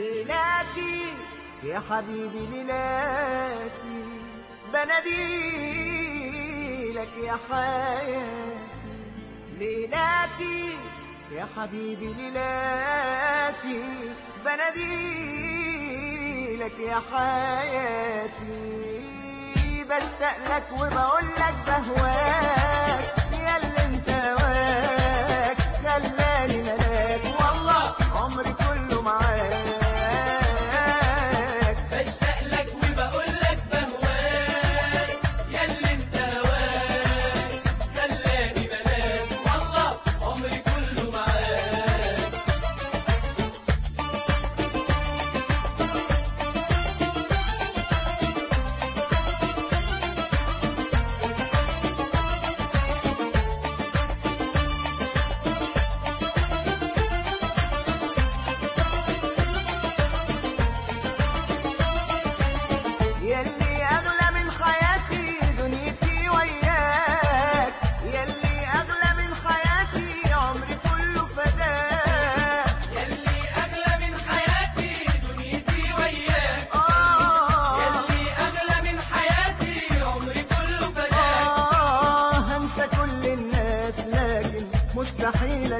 ليلاتي يا حبيبي ليلاتي بناديلك يا حياتي. ليلاتي يا حبيبي ليلاتي بناديلك يا حياتي. بشتاق لك وبقول لك بهواك يا اللي انت واك خلاني ملاك والله عمري كله معاك. بشتاق لك وبقول لك بهواك يا اللي انت واك خلاني ملاك والله عمري كله معاك. يلي أغلى من حياتي دنيتي وياك يلي أغلى من حياتي عمري كله فداك. يلي أغلى من حياتي دنيتي وياك يلي أغلى من حياتي عمري كله فداك. هنسى كل الناس لكن مستحيل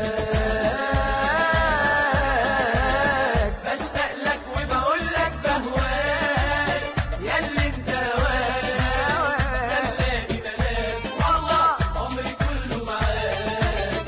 أنساك. بشتاق لك وبقول لك بهواك يا اللي انت واك خلاني ملاك والله عمري كله معاك.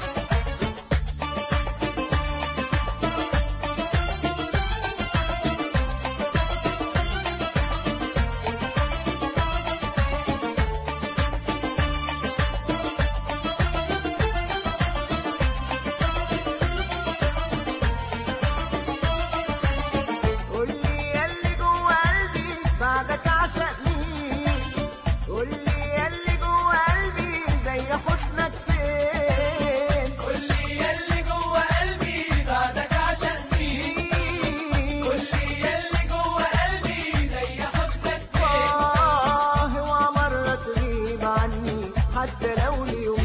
قولي يلي جوا قلبي بعدك عشق مين. قولي يلي جوا قلبي زي حسنك فين. قولي يلي جوا قلبي بعدك عشان مين. قولي يلي جوا قلبي زي حسنك فين. هو مرة تغيب عني حتى لو ليوم